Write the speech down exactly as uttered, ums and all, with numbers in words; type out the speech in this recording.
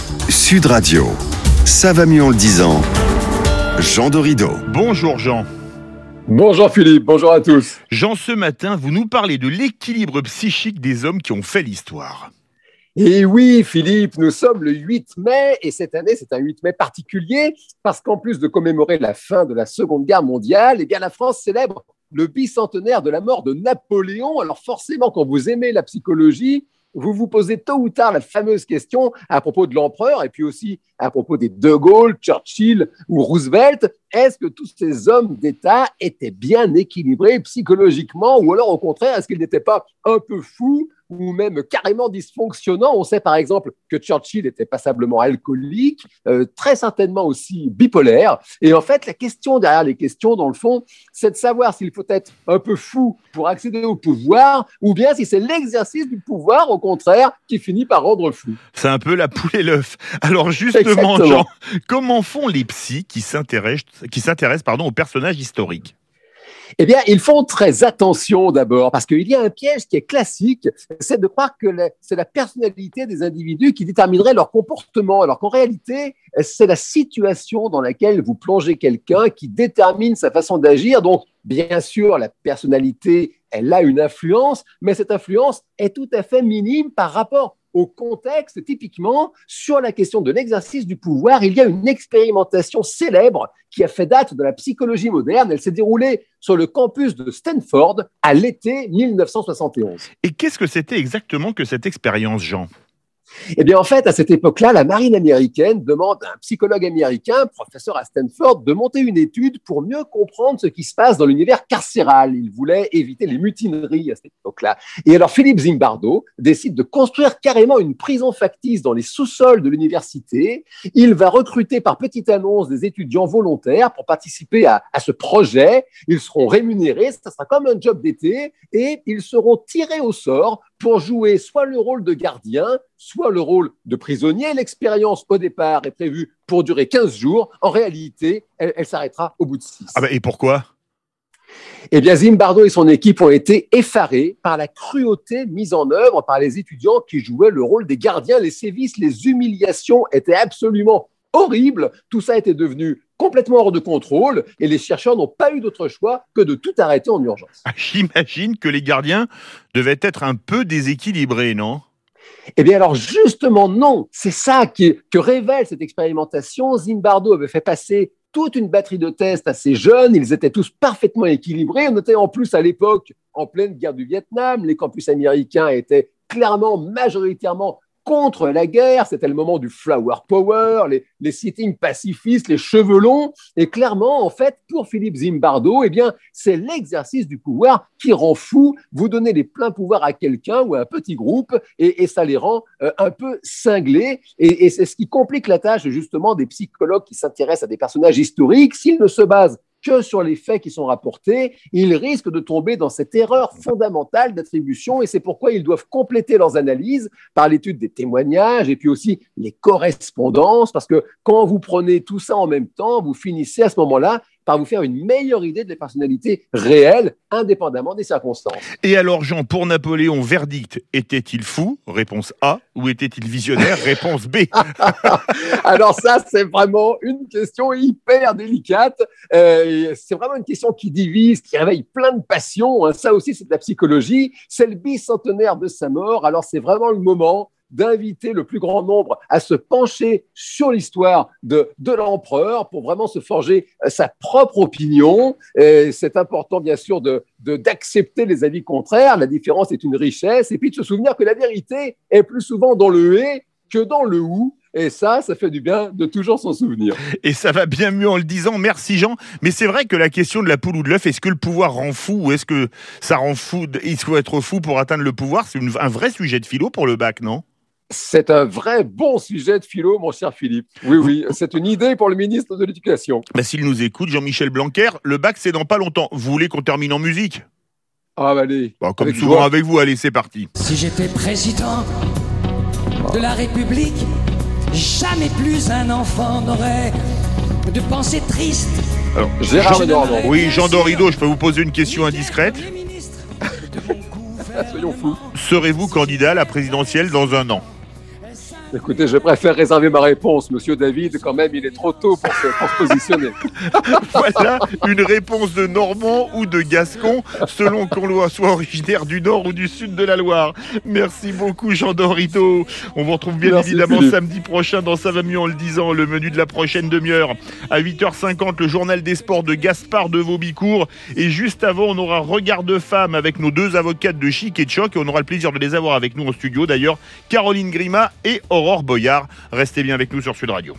Sud Radio, ça va mieux en le disant. Jean Dorido. Bonjour Jean. Bonjour Philippe, bonjour à tous. Jean, ce matin, vous nous parlez de l'équilibre psychique des hommes qui ont fait l'histoire. Et oui Philippe, nous sommes le huit mai et cette année c'est un huit mai particulier parce qu'en plus de commémorer la fin de la Seconde Guerre mondiale, eh bien la France célèbre le bicentenaire de la mort de Napoléon. Alors forcément, quand vous aimez la psychologie, vous vous posez tôt ou tard la fameuse question à propos de l'empereur et puis aussi à propos des De Gaulle, Churchill ou Roosevelt. Est-ce que tous ces hommes d'État étaient bien équilibrés psychologiquement ou alors au contraire, est-ce qu'ils n'étaient pas un peu fous ou même carrément dysfonctionnants? On sait par exemple que Churchill était passablement alcoolique, euh, très certainement aussi bipolaire. Et en fait, la question derrière les questions, dans le fond, c'est de savoir s'il faut être un peu fou pour accéder au pouvoir ou bien si c'est l'exercice du pouvoir, au contraire, qui finit par rendre fou. C'est un peu la poule et l'œuf. Alors justement, Exactement. Jean, comment font les psys qui s'intéressent, qui s'intéressent pardon, aux personnages historiques ? Eh bien, ils font très attention d'abord, parce qu'il y a un piège qui est classique, c'est de croire que la, c'est la personnalité des individus qui déterminerait leur comportement, alors qu'en réalité, c'est la situation dans laquelle vous plongez quelqu'un qui détermine sa façon d'agir. Donc, bien sûr, la personnalité, elle a une influence, mais cette influence est tout à fait minime par rapport au contexte. Typiquement, sur la question de l'exercice du pouvoir, il y a une expérimentation célèbre qui a fait date de la psychologie moderne. Elle s'est déroulée sur le campus de Stanford à l'été mille neuf cent soixante et onze. Et qu'est-ce que c'était exactement que cette expérience, Jean ? Eh bien, en fait, à cette époque-là, la marine américaine demande à un psychologue américain, professeur à Stanford, de monter une étude pour mieux comprendre ce qui se passe dans l'univers carcéral. Il voulait éviter les mutineries à cette époque-là. Et alors, Philippe Zimbardo décide de construire carrément une prison factice dans les sous-sols de l'université. Il va recruter par petite annonce des étudiants volontaires pour participer à, à ce projet. Ils seront rémunérés, ça sera comme un job d'été, et ils seront tirés au sort pour jouer soit le rôle de gardien, soit le rôle de prisonnier. L'expérience, au départ, est prévue pour durer quinze jours. En réalité, elle, elle s'arrêtera au bout de six. Ah bah, et pourquoi ? Eh bien, Zimbardo et son équipe ont été effarés par la cruauté mise en œuvre par les étudiants qui jouaient le rôle des gardiens. Les sévices, les humiliations étaient absolument horribles. Tout ça était devenu complètement hors de contrôle et les chercheurs n'ont pas eu d'autre choix que de tout arrêter en urgence. Ah, j'imagine que les gardiens devaient être un peu déséquilibrés, non ? Eh bien alors justement non, c'est ça qui, que révèle cette expérimentation. Zimbardo avait fait passer toute une batterie de tests à ces jeunes, ils étaient tous parfaitement équilibrés. On était en plus à l'époque en pleine guerre du Vietnam, les campus américains étaient clairement majoritairement contre la guerre, c'était le moment du flower power, les, les sittings pacifistes, les cheveux longs, et clairement, en fait, pour Philippe Zimbardo, eh bien, c'est l'exercice du pouvoir qui rend fou. Vous donnez les pleins pouvoirs à quelqu'un ou à un petit groupe, et, et ça les rend euh, un peu cinglés, et, et c'est ce qui complique la tâche, justement, des psychologues qui s'intéressent à des personnages historiques. S'ils ne se basent que sur les faits qui sont rapportés, ils risquent de tomber dans cette erreur fondamentale d'attribution et c'est pourquoi ils doivent compléter leurs analyses par l'étude des témoignages et puis aussi les correspondances, parce que quand vous prenez tout ça en même temps, vous finissez à ce moment-là par vous faire une meilleure idée de la personnalité réelle, indépendamment des circonstances. Et alors, Jean, pour Napoléon, verdict, était-il fou ? Réponse A. Ou était-il visionnaire ? Réponse B. Alors ça, c'est vraiment une question hyper délicate. Euh, c'est vraiment une question qui divise, qui réveille plein de passions. Hein. Ça aussi, c'est de la psychologie. C'est le bicentenaire de sa mort. Alors, c'est vraiment le moment d'inviter le plus grand nombre à se pencher sur l'histoire de, de l'empereur pour vraiment se forger sa propre opinion. Et c'est important, bien sûr, de, de, d'accepter les avis contraires. La différence est une richesse. Et puis de se souvenir que la vérité est plus souvent dans le « et » que dans le « ou ». Et ça, ça fait du bien de toujours s'en souvenir. Et ça va bien mieux en le disant. Merci Jean. Mais c'est vrai que la question de la poule ou de l'œuf, est-ce que le pouvoir rend fou ou est-ce que ça rend fou ? Il faut être fou pour atteindre le pouvoir. C'est une, un vrai sujet de philo pour le bac, non ? C'est un vrai bon sujet de philo, mon cher Philippe. Oui, oui, c'est une idée pour le ministre de l'Éducation. Bah, s'il nous écoute, Jean-Michel Blanquer, le bac, c'est dans pas longtemps. Vous voulez qu'on termine en musique ? Ah, bah allez. Bon, comme avec souvent joie. avec vous, allez, c'est parti. Si j'étais président de la République, jamais plus un enfant n'aurait de pensée triste. Alors, Gérard Jean, Lenormand. oui, Jean Dorido, je peux vous poser une question indiscrète ? Soyons fous. Serez-vous candidat à la présidentielle dans un an ? Écoutez, je préfère réserver ma réponse. Monsieur David, quand même, il est trop tôt pour se, pour se positionner. Voilà une réponse de Normand ou de Gascon, selon qu'on soit originaire du Nord ou du Sud de la Loire. Merci beaucoup, Jean Dorito. On vous retrouve bien Merci, évidemment Philippe. samedi prochain dans Ça va mieux en le disant, le menu de la prochaine demi-heure. À huit heures cinquante, le journal des sports de Gaspard de Vaubicourt. Et juste avant, on aura Regard de femme avec nos deux avocates de Chic et de Choc. Et on aura le plaisir de les avoir avec nous au studio, d'ailleurs, Caroline Grima et Aurore Boyard. Restez bien avec nous sur Sud Radio.